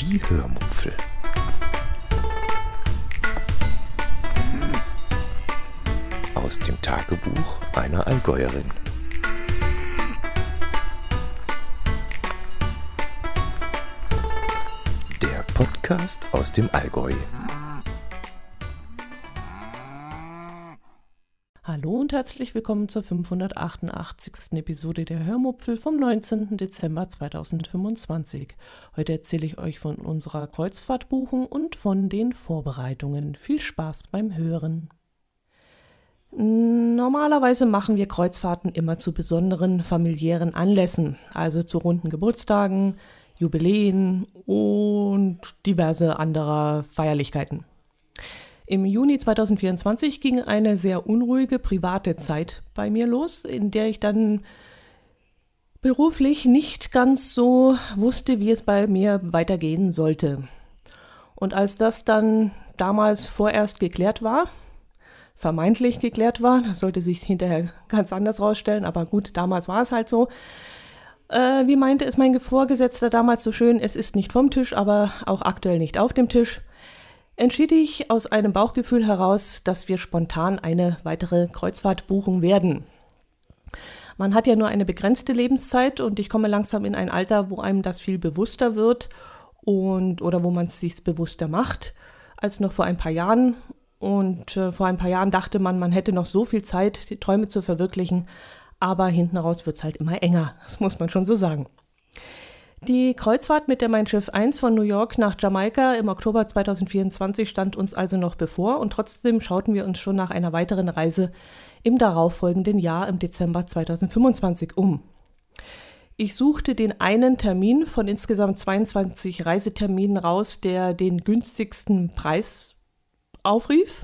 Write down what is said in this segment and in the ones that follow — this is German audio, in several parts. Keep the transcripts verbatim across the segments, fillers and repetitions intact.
Die Hörmupfel. Aus dem Tagebuch einer Allgäuerin. Der Podcast aus dem Allgäu. Hallo und herzlich willkommen zur fünfhundertachtundachtzigsten Episode der Hörmupfel vom neunzehnten Dezember zweitausendfünfundzwanzig. Heute erzähle ich euch von unserer Kreuzfahrtbuchung und von den Vorbereitungen. Viel Spaß beim Hören. Normalerweise machen wir Kreuzfahrten immer zu besonderen familiären Anlässen, also zu runden Geburtstagen, Jubiläen und diverse anderer Feierlichkeiten. Im Juni zweitausendvierundzwanzig ging eine sehr unruhige private Zeit bei mir los, in der ich dann beruflich nicht ganz so wusste, wie es bei mir weitergehen sollte. Und als das dann damals vorerst geklärt war, vermeintlich geklärt war, das sollte sich hinterher ganz anders rausstellen, aber gut, damals war es halt so. Äh, wie meinte es mein Vorgesetzter damals so schön, es ist nicht vom Tisch, aber auch aktuell nicht auf dem Tisch, entschied ich aus einem Bauchgefühl heraus, dass wir spontan eine weitere Kreuzfahrt buchen werden. Man hat ja nur eine begrenzte Lebenszeit und ich komme langsam in ein Alter, wo einem das viel bewusster wird und oder wo man es sich bewusster macht als noch vor ein paar Jahren. Und äh, vor ein paar Jahren dachte man, man hätte noch so viel Zeit, die Träume zu verwirklichen, aber hinten raus wird es halt immer enger, das muss man schon so sagen. Die Kreuzfahrt mit der Mein Schiff eins von New York nach Jamaika im Oktober zweitausendvierundzwanzig stand uns also noch bevor und trotzdem schauten wir uns schon nach einer weiteren Reise im darauffolgenden Jahr im Dezember zweitausendfünfundzwanzig um. Ich suchte den einen Termin von insgesamt zweiundzwanzig Reiseterminen raus, der den günstigsten Preis aufrief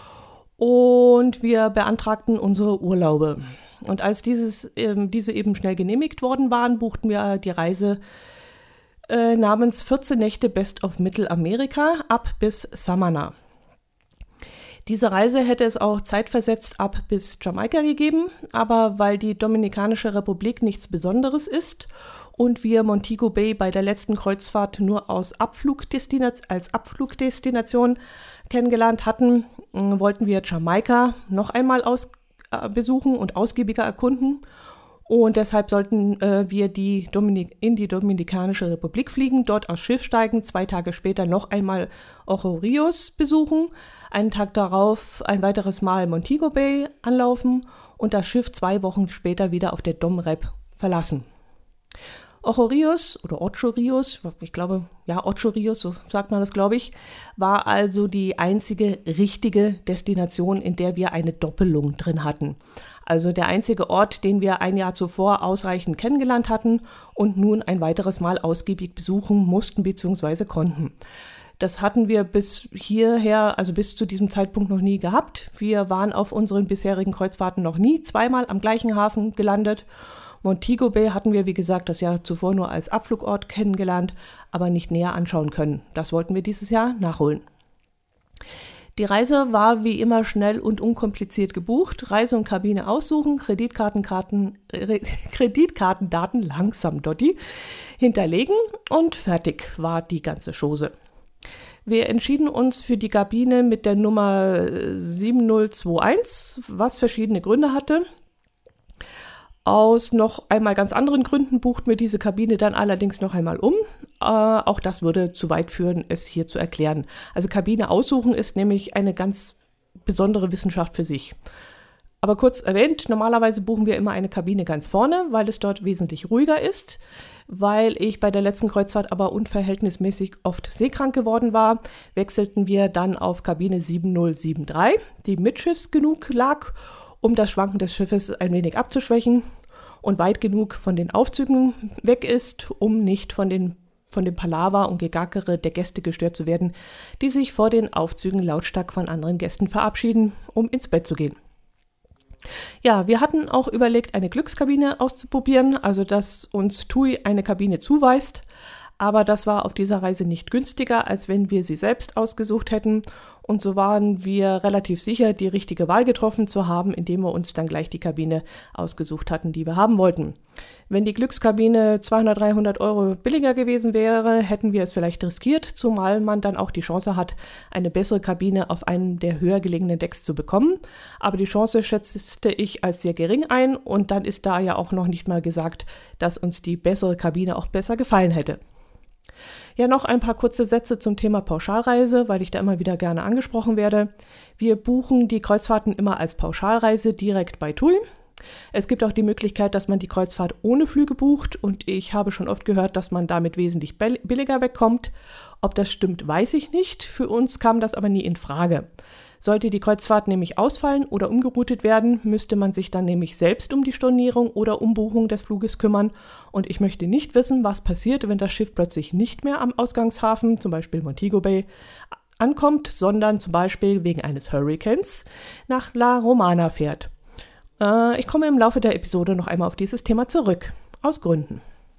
und wir beantragten unsere Urlaube. Und als dieses, ähm, diese eben schnell genehmigt worden waren, buchten wir die Reise äh, namens vierzehn Nächte Best of Mittelamerika ab bis Samana. Diese Reise hätte es auch zeitversetzt ab bis Jamaika gegeben, aber weil die Dominikanische Republik nichts Besonderes ist und wir Montego Bay bei der letzten Kreuzfahrt nur aus Abflugdestination, als Abflugdestination kennengelernt hatten, äh, wollten wir Jamaika noch einmal aus besuchen und ausgiebiger erkunden und deshalb sollten äh, wir die Dominik- in die Dominikanische Republik fliegen, dort aufs Schiff steigen, zwei Tage später noch einmal Ocho Rios besuchen, einen Tag darauf ein weiteres Mal Montego Bay anlaufen und das Schiff zwei Wochen später wieder auf der Dom Rep verlassen. Ocho Rios oder Ocho Rios, ich glaube, ja, Ocho Rios, so sagt man das, glaube ich, war also die einzige richtige Destination, in der wir eine Doppelung drin hatten. Also der einzige Ort, den wir ein Jahr zuvor ausreichend kennengelernt hatten und nun ein weiteres Mal ausgiebig besuchen mussten bzw. konnten. Das hatten wir bis hierher, also bis zu diesem Zeitpunkt noch nie gehabt. Wir waren auf unseren bisherigen Kreuzfahrten noch nie zweimal am gleichen Hafen gelandet. Montego Bay hatten wir, wie gesagt, das Jahr zuvor nur als Abflugort kennengelernt, aber nicht näher anschauen können. Das wollten wir dieses Jahr nachholen. Die Reise war wie immer schnell und unkompliziert gebucht. Reise und Kabine aussuchen, Kreditkartenkarten, äh, Kreditkartendaten langsam Dotti hinterlegen und fertig war die ganze Chose. Wir entschieden uns für die Kabine mit der Nummer sieben null zwei eins, was verschiedene Gründe hatte. Aus noch einmal ganz anderen Gründen buchten wir diese Kabine dann allerdings noch einmal um. Äh, auch das würde zu weit führen, es hier zu erklären. Also Kabine aussuchen ist nämlich eine ganz besondere Wissenschaft für sich. Aber kurz erwähnt, normalerweise buchen wir immer eine Kabine ganz vorne, weil es dort wesentlich ruhiger ist. Weil ich bei der letzten Kreuzfahrt aber unverhältnismäßig oft seekrank geworden war, wechselten wir dann auf Kabine sieben null sieben drei, die mittschiffs genug lag, um das Schwanken des Schiffes ein wenig abzuschwächen und weit genug von den Aufzügen weg ist, um nicht von, den, von dem Palaver und Gegackere der Gäste gestört zu werden, die sich vor den Aufzügen lautstark von anderen Gästen verabschieden, um ins Bett zu gehen. Ja, wir hatten auch überlegt, eine Glückskabine auszuprobieren, also dass uns TUI eine Kabine zuweist, aber das war auf dieser Reise nicht günstiger, als wenn wir sie selbst ausgesucht hätten Und so waren wir relativ sicher, die richtige Wahl getroffen zu haben, indem wir uns dann gleich die Kabine ausgesucht hatten, die wir haben wollten. Wenn die Glückskabine zweihundert, dreihundert Euro billiger gewesen wäre, hätten wir es vielleicht riskiert, zumal man dann auch die Chance hat, eine bessere Kabine auf einem der höher gelegenen Decks zu bekommen. Aber die Chance schätzte ich als sehr gering ein und dann ist da ja auch noch nicht mal gesagt, dass uns die bessere Kabine auch besser gefallen hätte. Ja, noch ein paar kurze Sätze zum Thema Pauschalreise, weil ich da immer wieder gerne angesprochen werde. Wir buchen die Kreuzfahrten immer als Pauschalreise direkt bei T U I. Es gibt auch die Möglichkeit, dass man die Kreuzfahrt ohne Flüge bucht und ich habe schon oft gehört, dass man damit wesentlich billiger wegkommt. Ob das stimmt, weiß ich nicht. Für uns kam das aber nie in Frage. Sollte die Kreuzfahrt nämlich ausfallen oder umgeroutet werden, müsste man sich dann nämlich selbst um die Stornierung oder Umbuchung des Fluges kümmern. Und ich möchte nicht wissen, was passiert, wenn das Schiff plötzlich nicht mehr am Ausgangshafen, zum Beispiel Montego Bay, ankommt, sondern zum Beispiel wegen eines Hurrikans nach La Romana fährt. Äh, ich komme im Laufe der Episode noch einmal auf dieses Thema zurück, aus Gründen.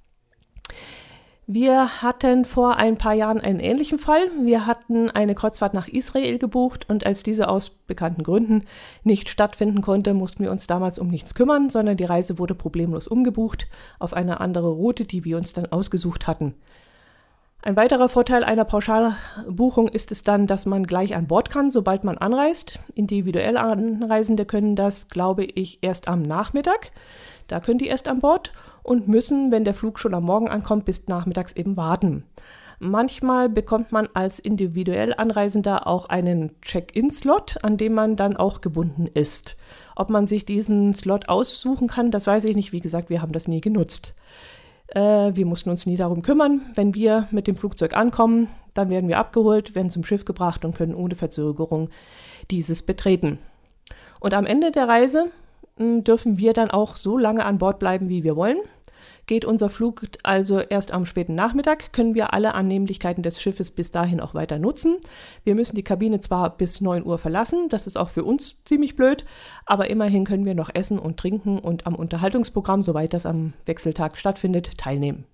Wir hatten vor ein paar Jahren einen ähnlichen Fall. Wir hatten eine Kreuzfahrt nach Israel gebucht und als diese aus bekannten Gründen nicht stattfinden konnte, mussten wir uns damals um nichts kümmern, sondern die Reise wurde problemlos umgebucht auf eine andere Route, die wir uns dann ausgesucht hatten. Ein weiterer Vorteil einer Pauschalbuchung ist es dann, dass man gleich an Bord kann, sobald man anreist. Individuell Anreisende können das, glaube ich, erst am Nachmittag. Da können die erst an Bord und müssen, wenn der Flug schon am Morgen ankommt, bis nachmittags eben warten. Manchmal bekommt man als individuell Anreisender auch einen Check-in-Slot, an dem man dann auch gebunden ist. Ob man sich diesen Slot aussuchen kann, das weiß ich nicht. Wie gesagt, wir haben das nie genutzt. Äh, wir mussten uns nie darum kümmern. Wenn wir mit dem Flugzeug ankommen, dann werden wir abgeholt, werden zum Schiff gebracht und können ohne Verzögerung dieses betreten. Und am Ende der Reise dürfen wir dann auch so lange an Bord bleiben, wie wir wollen. Geht unser Flug also erst am späten Nachmittag, können wir alle Annehmlichkeiten des Schiffes bis dahin auch weiter nutzen. Wir müssen die Kabine zwar bis neun Uhr verlassen, das ist auch für uns ziemlich blöd, aber immerhin können wir noch essen und trinken und am Unterhaltungsprogramm, soweit das am Wechseltag stattfindet, teilnehmen.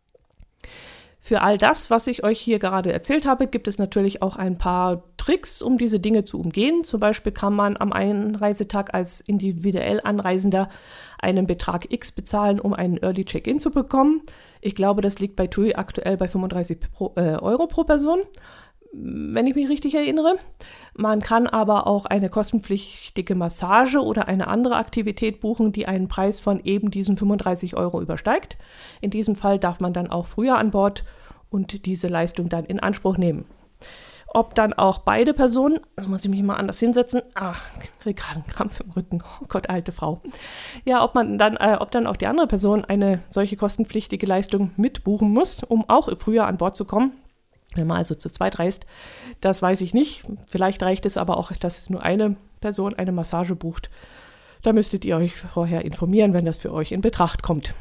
Für all das, was ich euch hier gerade erzählt habe, gibt es natürlich auch ein paar Tricks, um diese Dinge zu umgehen. Zum Beispiel kann man am Einreisetag als individuell Anreisender einen Betrag X bezahlen, um einen Early Check-in zu bekommen. Ich glaube, das liegt bei T U I aktuell bei fünfunddreißig pro, äh, Euro pro Person, wenn ich mich richtig erinnere. Man kann aber auch eine kostenpflichtige Massage oder eine andere Aktivität buchen, die einen Preis von eben diesen fünfunddreißig Euro übersteigt. In diesem Fall darf man dann auch früher an Bord und diese Leistung dann in Anspruch nehmen. Ob dann auch beide Personen, da muss ich mich mal anders hinsetzen, ach, ich kriege gerade einen Krampf im Rücken, oh Gott, alte Frau. Ja, ob man dann, äh, ob dann auch die andere Person eine solche kostenpflichtige Leistung mitbuchen muss, um auch früher an Bord zu kommen. Wenn man also zu zweit reist, das weiß ich nicht. Vielleicht reicht es aber auch, dass nur eine Person eine Massage bucht. Da müsstet ihr euch vorher informieren, wenn das für euch in Betracht kommt.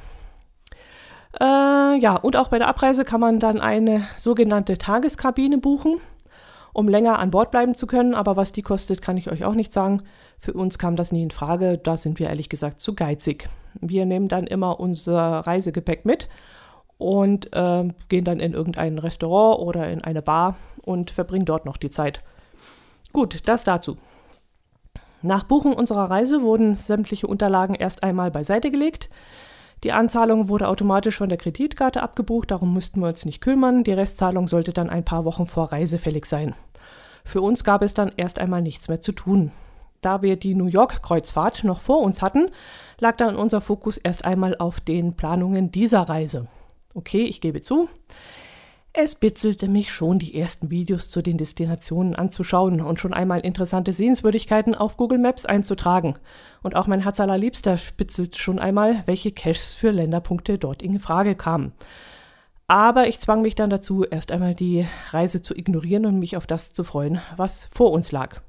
Äh, ja, und auch bei der Abreise kann man dann eine sogenannte Tageskabine buchen, um länger an Bord bleiben zu können. Aber was die kostet, kann ich euch auch nicht sagen. Für uns kam das nie in Frage. Da sind wir ehrlich gesagt zu geizig. Wir nehmen dann immer unser Reisegepäck mit und äh, gehen dann in irgendein Restaurant oder in eine Bar und verbringen dort noch die Zeit. Gut, das dazu. Nach Buchen unserer Reise wurden sämtliche Unterlagen erst einmal beiseite gelegt. Die Anzahlung wurde automatisch von der Kreditkarte abgebucht, darum mussten wir uns nicht kümmern. Die Restzahlung sollte dann ein paar Wochen vor Reise fällig sein. Für uns gab es dann erst einmal nichts mehr zu tun. Da wir die New York-Kreuzfahrt noch vor uns hatten, lag dann unser Fokus erst einmal auf den Planungen dieser Reise. Okay, ich gebe zu, es bitzelte mich schon, die ersten Videos zu den Destinationen anzuschauen und schon einmal interessante Sehenswürdigkeiten auf Google Maps einzutragen. Und auch mein Herz allerliebster spitzelt schon einmal, welche Caches für Länderpunkte dort in Frage kamen. Aber ich zwang mich dann dazu, erst einmal die Reise zu ignorieren und mich auf das zu freuen, was vor uns lag.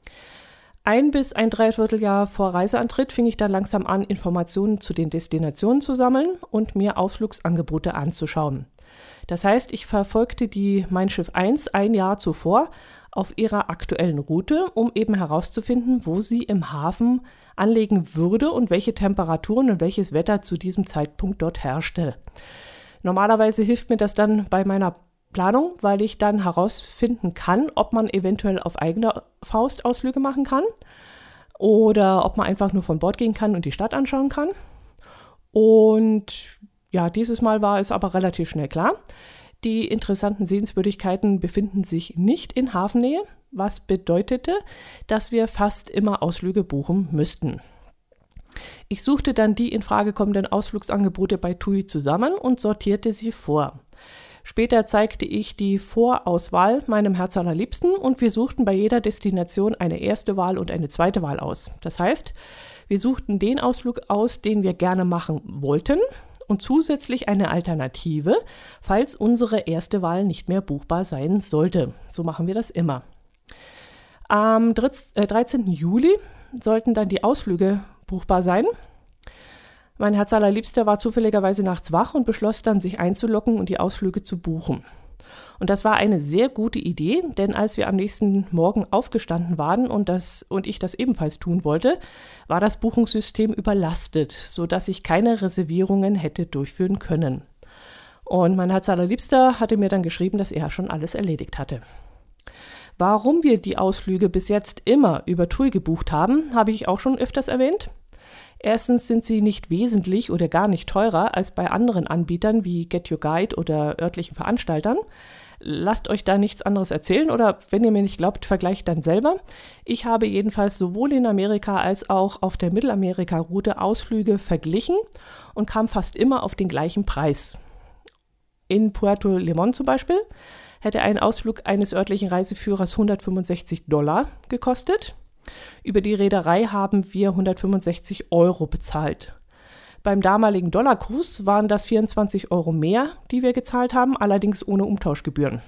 Ein bis ein Dreivierteljahr vor Reiseantritt fing ich dann langsam an, Informationen zu den Destinationen zu sammeln und mir Ausflugsangebote anzuschauen. Das heißt, ich verfolgte die Mein Schiff eins ein Jahr zuvor auf ihrer aktuellen Route, um eben herauszufinden, wo sie im Hafen anlegen würde und welche Temperaturen und welches Wetter zu diesem Zeitpunkt dort herrschte. Normalerweise hilft mir das dann bei meiner Planung, weil ich dann herausfinden kann, ob man eventuell auf eigene Faust Ausflüge machen kann oder ob man einfach nur von Bord gehen kann und die Stadt anschauen kann. Und ja, dieses Mal war es aber relativ schnell klar. Die interessanten Sehenswürdigkeiten befinden sich nicht in Hafennähe, was bedeutete, dass wir fast immer Ausflüge buchen müssten. Ich suchte dann die in Frage kommenden Ausflugsangebote bei T U I zusammen und sortierte sie vor. Später zeigte ich die Vorauswahl meinem Herz allerliebsten und wir suchten bei jeder Destination eine erste Wahl und eine zweite Wahl aus. Das heißt, wir suchten den Ausflug aus, den wir gerne machen wollten und zusätzlich eine Alternative, falls unsere erste Wahl nicht mehr buchbar sein sollte. So machen wir das immer. Am dreizehnten Juli sollten dann die Ausflüge buchbar sein. Mein Herz allerliebster war zufälligerweise nachts wach und beschloss dann, sich einzuloggen und die Ausflüge zu buchen. Und das war eine sehr gute Idee, denn als wir am nächsten Morgen aufgestanden waren und, das, und ich das ebenfalls tun wollte, war das Buchungssystem überlastet, sodass ich keine Reservierungen hätte durchführen können. Und mein Herz allerliebster hatte mir dann geschrieben, dass er schon alles erledigt hatte. Warum wir die Ausflüge bis jetzt immer über T U I gebucht haben, habe ich auch schon öfters erwähnt. Erstens sind sie nicht wesentlich oder gar nicht teurer als bei anderen Anbietern wie Get Your Guide oder örtlichen Veranstaltern. Lasst euch da nichts anderes erzählen oder wenn ihr mir nicht glaubt, vergleicht dann selber. Ich habe jedenfalls sowohl in Amerika als auch auf der Mittelamerika-Route Ausflüge verglichen und kam fast immer auf den gleichen Preis. In Puerto Limón zum Beispiel hätte ein Ausflug eines örtlichen Reiseführers hundertfünfundsechzig Dollar gekostet. Über die Reederei haben wir hundertfünfundsechzig Euro bezahlt. Beim damaligen Dollarkurs waren das vierundzwanzig Euro mehr, die wir gezahlt haben, allerdings ohne Umtauschgebühren.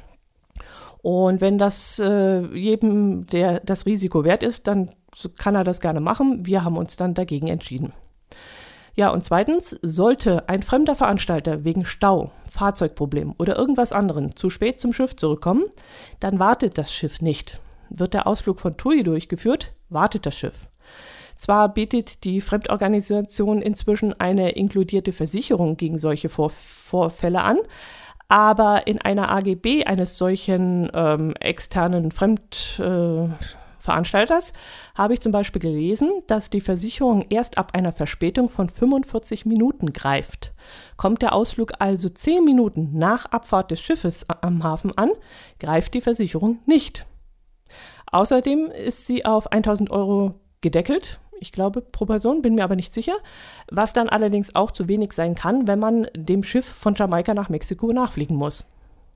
Und wenn das äh, jedem der das Risiko wert ist, dann kann er das gerne machen. Wir haben uns dann dagegen entschieden. Ja, und zweitens, sollte ein fremder Veranstalter wegen Stau, Fahrzeugproblem oder irgendwas anderem zu spät zum Schiff zurückkommen, dann wartet das Schiff nicht. Wird der Ausflug von T U I durchgeführt, wartet das Schiff. Zwar bietet die Fremdorganisation inzwischen eine inkludierte Versicherung gegen solche Vor- Vorfälle an, aber in einer A G B eines solchen ähm, externen Fremdveranstalters äh, habe ich zum Beispiel gelesen, dass die Versicherung erst ab einer Verspätung von fünfundvierzig Minuten greift. Kommt der Ausflug also zehn Minuten nach Abfahrt des Schiffes am Hafen an, greift die Versicherung nicht. Außerdem ist sie auf tausend Euro gedeckelt, ich glaube pro Person, bin mir aber nicht sicher, was dann allerdings auch zu wenig sein kann, wenn man dem Schiff von Jamaika nach Mexiko nachfliegen muss.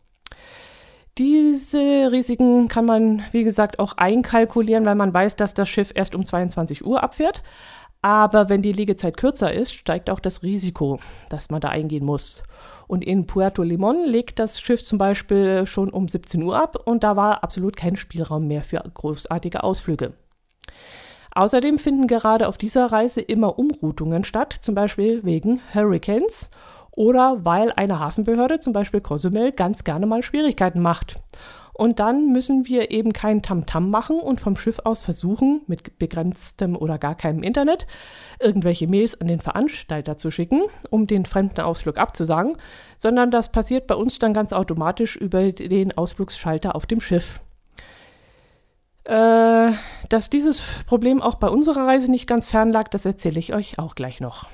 Diese Risiken kann man, wie gesagt, auch einkalkulieren, weil man weiß, dass das Schiff erst um zweiundzwanzig Uhr abfährt. Aber wenn die Liegezeit kürzer ist, steigt auch das Risiko, dass man da eingehen muss. Und in Puerto Limón legt das Schiff zum Beispiel schon um siebzehn Uhr ab und da war absolut kein Spielraum mehr für großartige Ausflüge. Außerdem finden gerade auf dieser Reise immer Umroutungen statt, zum Beispiel wegen Hurricanes oder weil eine Hafenbehörde, zum Beispiel Cozumel, ganz gerne mal Schwierigkeiten macht. Und dann müssen wir eben kein Tamtam machen und vom Schiff aus versuchen, mit begrenztem oder gar keinem Internet, irgendwelche Mails an den Veranstalter zu schicken, um den fremden Ausflug abzusagen, sondern das passiert bei uns dann ganz automatisch über den Ausflugsschalter auf dem Schiff. Äh, dass dieses Problem auch bei unserer Reise nicht ganz fern lag, das erzähle ich euch auch gleich noch.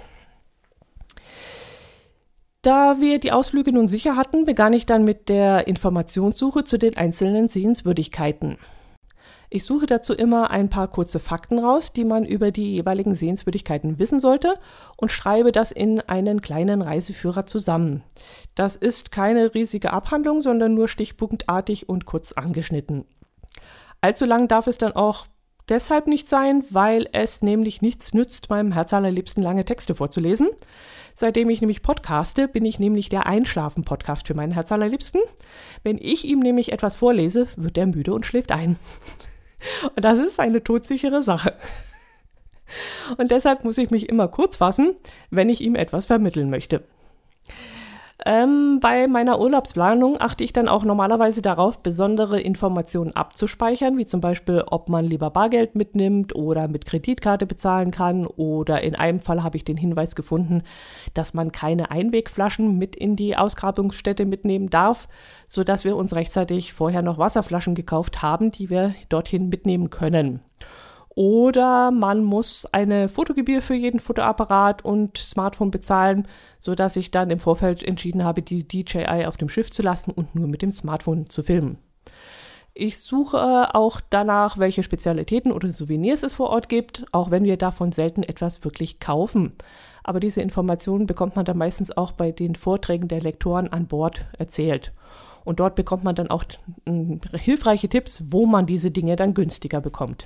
Da wir die Ausflüge nun sicher hatten, begann ich dann mit der Informationssuche zu den einzelnen Sehenswürdigkeiten. Ich suche dazu immer ein paar kurze Fakten raus, die man über die jeweiligen Sehenswürdigkeiten wissen sollte und schreibe das in einen kleinen Reiseführer zusammen. Das ist keine riesige Abhandlung, sondern nur stichpunktartig und kurz angeschnitten. Allzu lang darf es dann auch deshalb nicht sein, weil es nämlich nichts nützt, meinem Herz allerliebsten lange Texte vorzulesen. Seitdem ich nämlich podcaste, bin ich nämlich der Einschlafen-Podcast für meinen Herz allerliebsten. Wenn ich ihm nämlich etwas vorlese, wird er müde und schläft ein. Und das ist eine todsichere Sache. Und deshalb muss ich mich immer kurz fassen, wenn ich ihm etwas vermitteln möchte. Ähm, bei meiner Urlaubsplanung achte ich dann auch normalerweise darauf, besondere Informationen abzuspeichern, wie zum Beispiel, ob man lieber Bargeld mitnimmt oder mit Kreditkarte bezahlen kann. Oder in einem Fall habe ich den Hinweis gefunden, dass man keine Einwegflaschen mit in die Ausgrabungsstätte mitnehmen darf, sodass wir uns rechtzeitig vorher noch Wasserflaschen gekauft haben, die wir dorthin mitnehmen können. Oder man muss eine Fotogebühr für jeden Fotoapparat und Smartphone bezahlen, sodass ich dann im Vorfeld entschieden habe, die D J I auf dem Schiff zu lassen und nur mit dem Smartphone zu filmen. Ich suche auch danach, welche Spezialitäten oder Souvenirs es vor Ort gibt, auch wenn wir davon selten etwas wirklich kaufen. Aber diese Informationen bekommt man dann meistens auch bei den Vorträgen der Lektoren an Bord erzählt. Und dort bekommt man dann auch äh, hilfreiche Tipps, wo man diese Dinge dann günstiger bekommt.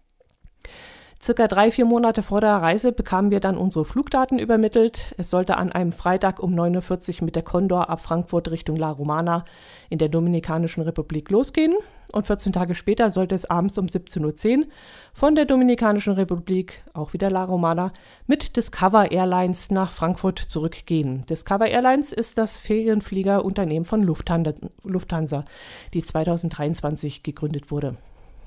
Circa drei, vier Monate vor der Reise bekamen wir dann unsere Flugdaten übermittelt. Es sollte an einem Freitag um neun Uhr vierzig mit der Condor ab Frankfurt Richtung La Romana in der Dominikanischen Republik losgehen. Und vierzehn Tage später sollte es abends um siebzehn Uhr zehn von der Dominikanischen Republik, auch wieder La Romana, mit Discover Airlines nach Frankfurt zurückgehen. Discover Airlines ist das Ferienfliegerunternehmen von Lufthansa, die zweitausenddreiundzwanzig gegründet wurde.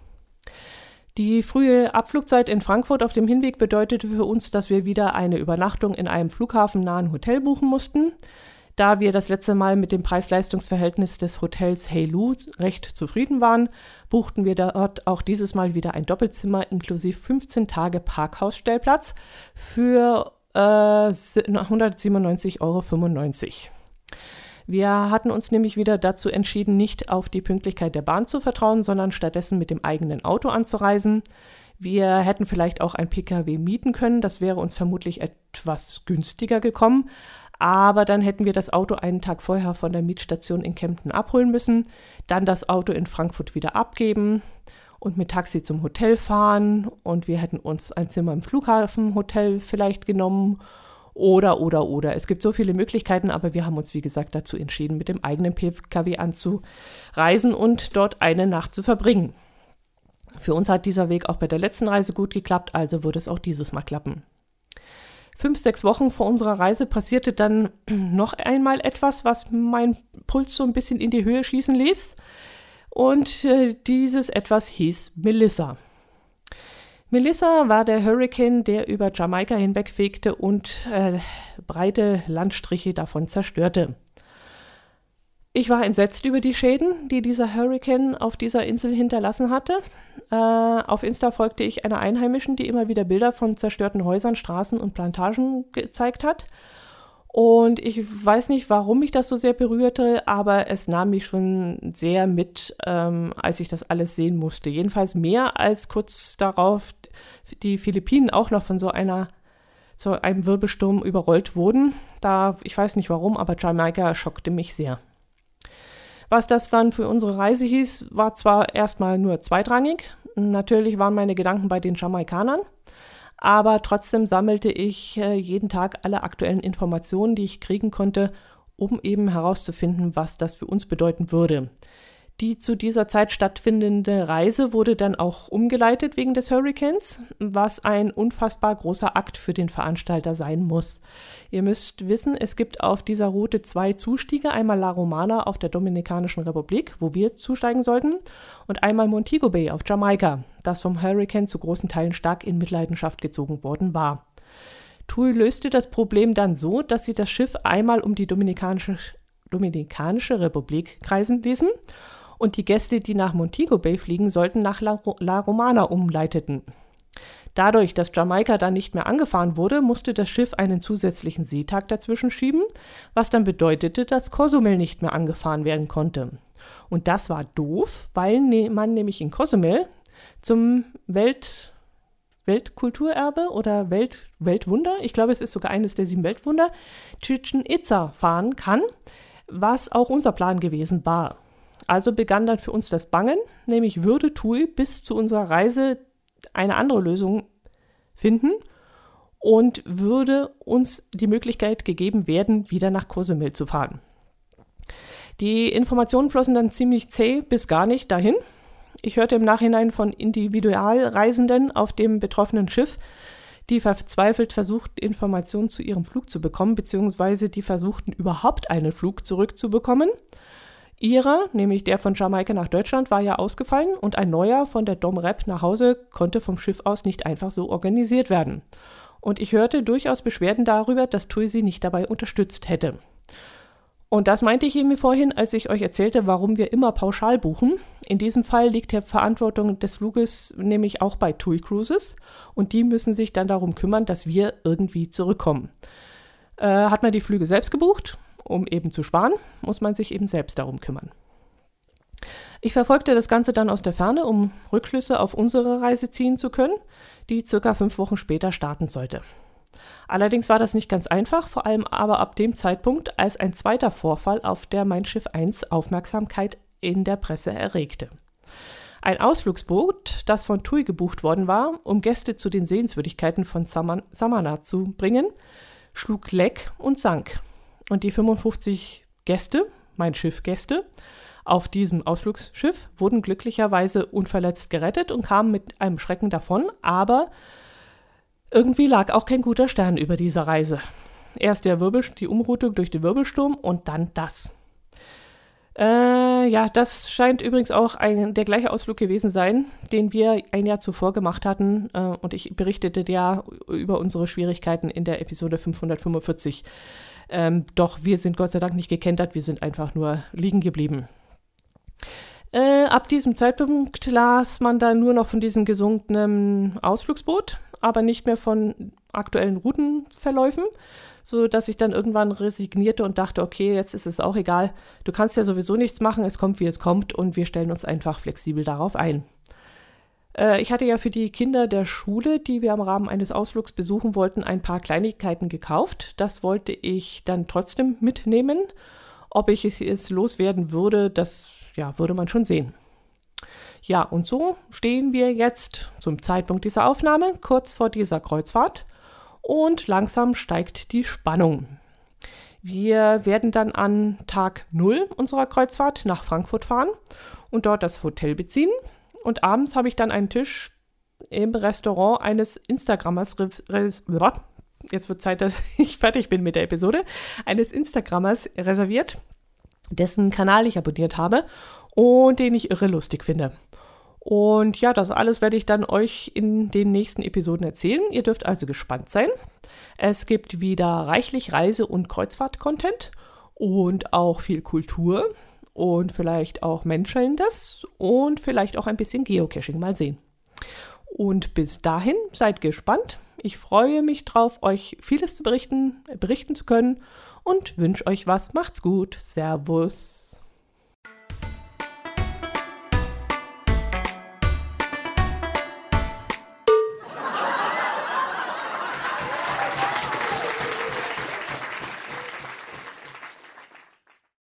Die frühe Abflugzeit in Frankfurt auf dem Hinweg bedeutete für uns, dass wir wieder eine Übernachtung in einem flughafennahen Hotel buchen mussten. Da wir das letzte Mal mit dem Preis-Leistungs-Verhältnis des Hotels Hey Lu recht zufrieden waren, buchten wir dort auch dieses Mal wieder ein Doppelzimmer inklusive fünfzehn Tage Parkhausstellplatz für äh, hundertsiebenundneunzig Euro fünfundneunzig. Wir hatten uns nämlich wieder dazu entschieden, nicht auf die Pünktlichkeit der Bahn zu vertrauen, sondern stattdessen mit dem eigenen Auto anzureisen. Wir hätten vielleicht auch ein Pkw mieten können, das wäre uns vermutlich etwas günstiger gekommen, aber dann hätten wir das Auto einen Tag vorher von der Mietstation in Kempten abholen müssen, dann das Auto in Frankfurt wieder abgeben und mit Taxi zum Hotel fahren und wir hätten uns ein Zimmer im Flughafenhotel vielleicht genommen. Oder, oder, oder. Es gibt so viele Möglichkeiten, aber wir haben uns, wie gesagt, dazu entschieden, mit dem eigenen Pkw anzureisen und dort eine Nacht zu verbringen. Für uns hat dieser Weg auch bei der letzten Reise gut geklappt, also würde es auch dieses Mal klappen. Fünf, sechs Wochen vor unserer Reise passierte dann noch einmal etwas, was meinen Puls so ein bisschen in die Höhe schießen ließ. Und äh, dieses etwas hieß Melissa. Melissa war der Hurrikan, der über Jamaika hinwegfegte und äh, breite Landstriche davon zerstörte. Ich war entsetzt über die Schäden, die dieser Hurrikan auf dieser Insel hinterlassen hatte. Äh, auf Insta folgte ich einer Einheimischen, die immer wieder Bilder von zerstörten Häusern, Straßen und Plantagen gezeigt hat. Und ich weiß nicht, warum mich das so sehr berührte, aber es nahm mich schon sehr mit, ähm, als ich das alles sehen musste. Jedenfalls mehr als kurz darauf die Philippinen auch noch von so einer, so einem Wirbelsturm überrollt wurden. Da, ich weiß nicht warum, aber Jamaika schockte mich sehr. Was das dann für unsere Reise hieß, war zwar erstmal nur zweitrangig. Natürlich waren meine Gedanken bei den Jamaikanern. Aber trotzdem sammelte ich äh, jeden Tag alle aktuellen Informationen, die ich kriegen konnte, um eben herauszufinden, was das für uns bedeuten würde. Die zu dieser Zeit stattfindende Reise wurde dann auch umgeleitet wegen des Hurrikans, was ein unfassbar großer Akt für den Veranstalter sein muss. Ihr müsst wissen, es gibt auf dieser Route zwei Zustiege, einmal La Romana auf der Dominikanischen Republik, wo wir zusteigen sollten, und einmal Montego Bay auf Jamaika, das vom Hurrikan zu großen Teilen stark in Mitleidenschaft gezogen worden war. T U I löste das Problem dann so, dass sie das Schiff einmal um die Dominikanische, Dominikanische Republik kreisen ließen und die Gäste, die nach Montego Bay fliegen sollten, nach La, La Romana umleiteten. Dadurch, dass Jamaika dann nicht mehr angefahren wurde, musste das Schiff einen zusätzlichen Seetag dazwischen schieben, was dann bedeutete, dass Cozumel nicht mehr angefahren werden konnte. Und das war doof, weil ne- man nämlich in Cozumel zum Welt, Weltkulturerbe oder Welt, Weltwunder, ich glaube, es ist sogar eines der sieben Weltwunder, Chichen Itza fahren kann, was auch unser Plan gewesen war. Also begann dann für uns das Bangen, nämlich würde T U I bis zu unserer Reise eine andere Lösung finden und würde uns die Möglichkeit gegeben werden, wieder nach Cozumel zu fahren. Die Informationen flossen dann ziemlich zäh bis gar nicht dahin. Ich hörte im Nachhinein von Individualreisenden auf dem betroffenen Schiff, die verzweifelt versuchten, Informationen zu ihrem Flug zu bekommen, beziehungsweise die versuchten, überhaupt einen Flug zurückzubekommen. Ihrer, nämlich der von Jamaika nach Deutschland, war ja ausgefallen und ein neuer von der Dom Rep nach Hause konnte vom Schiff aus nicht einfach so organisiert werden. Und ich hörte durchaus Beschwerden darüber, dass TUI sie nicht dabei unterstützt hätte. Und das meinte ich eben vorhin, als ich euch erzählte, warum wir immer pauschal buchen. In diesem Fall liegt die Verantwortung des Fluges nämlich auch bei TUI Cruises und die müssen sich dann darum kümmern, dass wir irgendwie zurückkommen. Äh, hat man die Flüge selbst gebucht, um eben zu sparen, muss man sich eben selbst darum kümmern. Ich verfolgte das Ganze dann aus der Ferne, um Rückschlüsse auf unsere Reise ziehen zu können, die circa fünf Wochen später starten sollte. Allerdings war das nicht ganz einfach, vor allem aber ab dem Zeitpunkt, als ein zweiter Vorfall auf der Mein Schiff eins Aufmerksamkeit in der Presse erregte. Ein Ausflugsboot, das von TUI gebucht worden war, um Gäste zu den Sehenswürdigkeiten von Saman- Samana zu bringen, schlug Leck und sank. Und die fünfundfünfzig Gäste, Mein Schiff-Gäste, auf diesem Ausflugsschiff wurden glücklicherweise unverletzt gerettet und kamen mit einem Schrecken davon, aber irgendwie lag auch kein guter Stern über dieser Reise. Erst der Wirbel, die Umroutung durch den Wirbelsturm und dann das. Äh, ja, das scheint übrigens auch ein, der gleiche Ausflug gewesen sein, den wir ein Jahr zuvor gemacht hatten. Äh, und ich berichtete ja über unsere Schwierigkeiten in der Episode fünfhundertfünfundvierzig. Ähm, doch wir sind Gott sei Dank nicht gekentert, wir sind einfach nur liegen geblieben. Äh, ab diesem Zeitpunkt las man dann nur noch von diesem gesunkenen Ausflugsboot, aber nicht mehr von aktuellen Routenverläufen, sodass ich dann irgendwann resignierte und dachte, okay, jetzt ist es auch egal, du kannst ja sowieso nichts machen, es kommt, wie es kommt und wir stellen uns einfach flexibel darauf ein. Äh, ich hatte ja für die Kinder der Schule, die wir im Rahmen eines Ausflugs besuchen wollten, ein paar Kleinigkeiten gekauft. Das wollte ich dann trotzdem mitnehmen. Ob ich es loswerden würde, das ja, würde man schon sehen. Ja, und so stehen wir jetzt zum Zeitpunkt dieser Aufnahme kurz vor dieser Kreuzfahrt und langsam steigt die Spannung. Wir werden dann an Tag null unserer Kreuzfahrt nach Frankfurt fahren und dort das Hotel beziehen. Und abends habe ich dann einen Tisch im Restaurant eines Instagrammers, jetzt wird Zeit, dass ich fertig bin mit der Episode, eines Instagrammers reserviert, dessen Kanal ich abonniert habe und den ich irre lustig finde. Und ja, das alles werde ich dann euch in den nächsten Episoden erzählen. Ihr dürft also gespannt sein. Es gibt wieder reichlich Reise- und Kreuzfahrt-Content und auch viel Kultur und vielleicht auch Menschelndes und vielleicht auch ein bisschen Geocaching. Mal sehen. Und bis dahin seid gespannt. Ich freue mich drauf, euch vieles zu berichten, berichten zu können und wünsche euch was. Macht's gut. Servus.